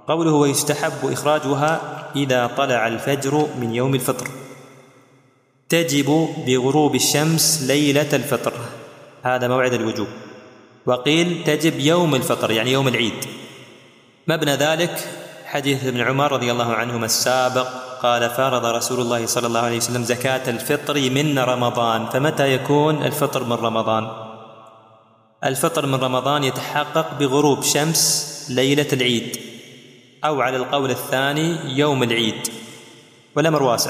قوله ويستحب إخراجها إذا طلع الفجر من يوم الفطر. تجب بغروب الشمس ليلة الفطر، هذا موعد الوجوب. وقيل تجب يوم الفطر يعني يوم العيد. مبنى ذلك حديث ابن عمر رضي الله عنهما السابق قال فرض رسول الله صلى الله عليه وسلم زكاة الفطر من رمضان. فمتى يكون الفطر من رمضان؟ الفطر من رمضان يتحقق بغروب شمس ليلة العيد، أو على القول الثاني يوم العيد، والأمر واسع.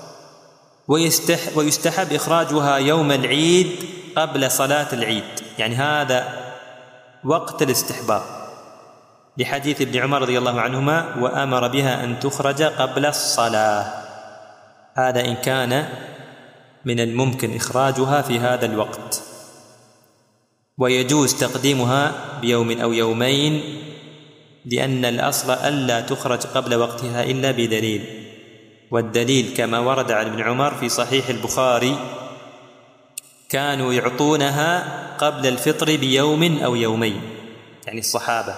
ويستحب إخراجها يوم العيد قبل صلاة العيد، يعني هذا وقت الاستحباب، لحديث ابن عمر رضي الله عنهما وأمر بها أن تخرج قبل الصلاة. هذا إن كان من الممكن إخراجها في هذا الوقت. ويجوز تقديمها بيوم أو يومين، لأن الأصل ألا تخرج قبل وقتها إلا بدليل، والدليل كما ورد عن ابن عمر في صحيح البخاري كانوا يعطونها قبل الفطر بيوم أو يومين، يعني الصحابة.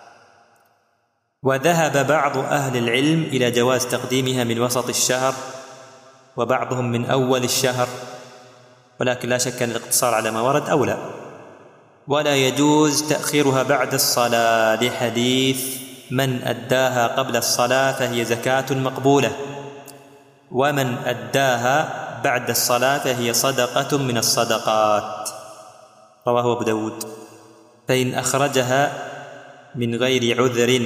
وذهب بعض أهل العلم إلى جواز تقديمها من وسط الشهر، وبعضهم من أول الشهر، ولكن لا شك أن الاقتصار على ما ورد أولى. ولا يجوز تأخيرها بعد الصلاة، لحديث من أداها قبل الصلاة فهي زكاة مقبولة، ومن أداها بعد الصلاة فهي صدقة من الصدقات، رواه أبو داود. فإن أخرجها من غير عذر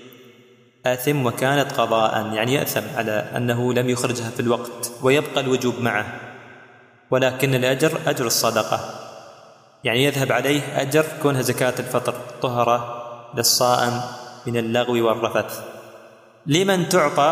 آثم وكانت قضاء، يعني يأثم على أنه لم يخرجها في الوقت ويبقى الوجوب معه، ولكن الأجر أجر الصدقة، يعني يذهب عليه أجر كونها زكاة الفطر طهرة للصائم من اللغو والرفث. لمن تعطى؟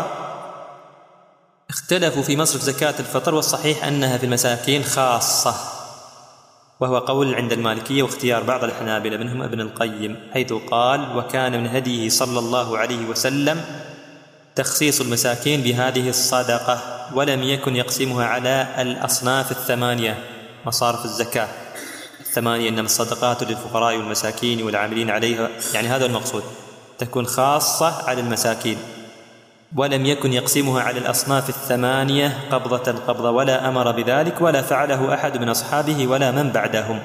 اختلفوا في مصرف زكاة الفطر، والصحيح أنها في المساكين خاصة، وهو قول عند المالكية واختيار بعض الحنابلة منهم ابن القيم، حيث قال وكان من هديه صلى الله عليه وسلم تخصيص المساكين بهذه الصدقة، ولم يكن يقسمها على الأصناف الثمانية مصارف الزكاة الثمانية، إنما الصدقات للفقراء والمساكين والعاملين عليها، يعني هذا المقصود، تكون خاصة على المساكين. ولم يكن يقسمها على الأصناف الثمانية قبضة القبضة، ولا أمر بذلك ولا فعله أحد من أصحابه ولا من بعدهم.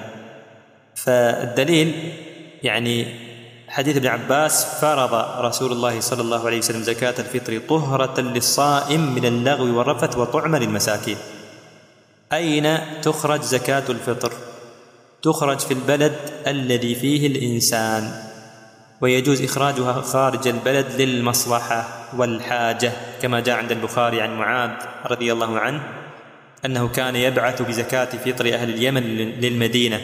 فالدليل يعني حديث ابن عباس فرض رسول الله صلى الله عليه وسلم زكاة الفطر طهرة للصائم من اللغو والرفث وطعم للمساكين. أين تخرج زكاة الفطر؟ تخرج في البلد الذي فيه الإنسان، ويجوز إخراجها خارج البلد للمصلحة والحاجة، كما جاء عند البخاري عن معاذ رضي الله عنه أنه كان يبعث بزكاة فطر أهل اليمن للمدينة.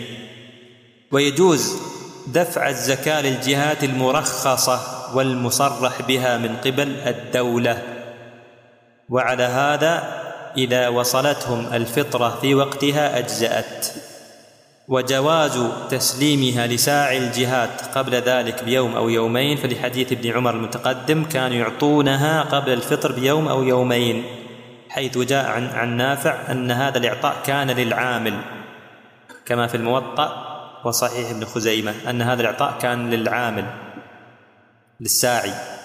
ويجوز دفع الزكاة للجهات المرخصة والمصرح بها من قبل الدولة، وعلى هذا إذا وصلتهم الفطرة في وقتها أجزأت. وجواز تسليمها لساعي الجهات قبل ذلك بيوم أو يومين، فلحديث ابن عمر المتقدم كانوا يعطونها قبل الفطر بيوم أو يومين، حيث جاء عن نافع أن هذا الإعطاء كان للعامل، كما في الموطأ وصحيح ابن خزيمة أن هذا الإعطاء كان للعامل للساعي.